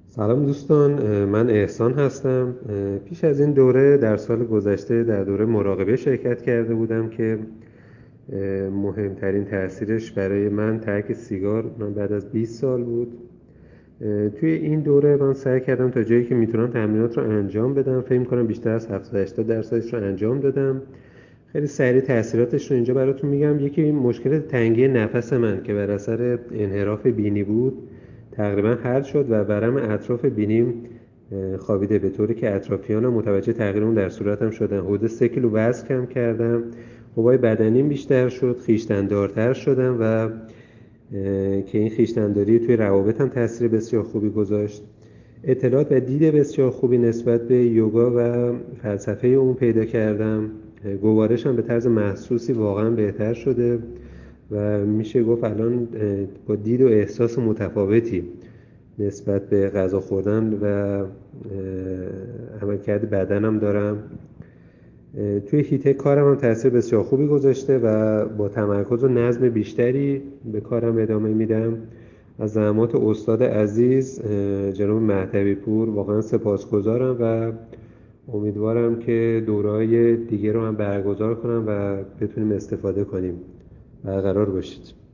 سلام دوستان، من احسان هستم. پیش از این دوره در سال گذشته در دوره مراقبه شرکت کرده بودم که مهمترین تأثیرش برای من ترک سیگار من بعد از 20 سال بود. توی این دوره من سعی کردم تا جایی که میتونم تمرینات رو انجام بدم. فکر کنم بیشتر از 70-80% رو انجام دادم. خیلی سریع تأثیراتش رو اینجا براتون میگم. یکی مشکل تنگی نفس من که بر اثر انحراف بینی بود تقریبا حل شد و ورم اطراف بینیم خوابیده، به طوری که اطرافیانم متوجه تغییر اون در صورتم شدن. حدود 3 کیلو وزن کم کردم، قوای بدنیم بیشتر شد، خویشتن‌دارتر شدم و که این خویشتن‌داری توی روابطم تاثیر بسیار خوبی گذاشت. اطلاعات و دید بسیار خوبی نسبت به یوگا و فلسفه اون پیدا کردم. گوارشم به طرز محسوسی واقعا بهتر شده و میشه گفت الان با دید و احساس متفاوتی نسبت به غذا خوردن و عملکرد بدنم دارم. توی هیته کارم هم تاثیر بسیار خوبی گذاشته و با تمرکز و نظم بیشتری به کارم ادامه میدم. از زحمات استاد عزیز جناب مهدوی پور واقعا سپاسگزارم و امیدوارم که دوره‌های دیگه رو هم برگزار کنم و بتونیم استفاده کنیم. برقرار باشید.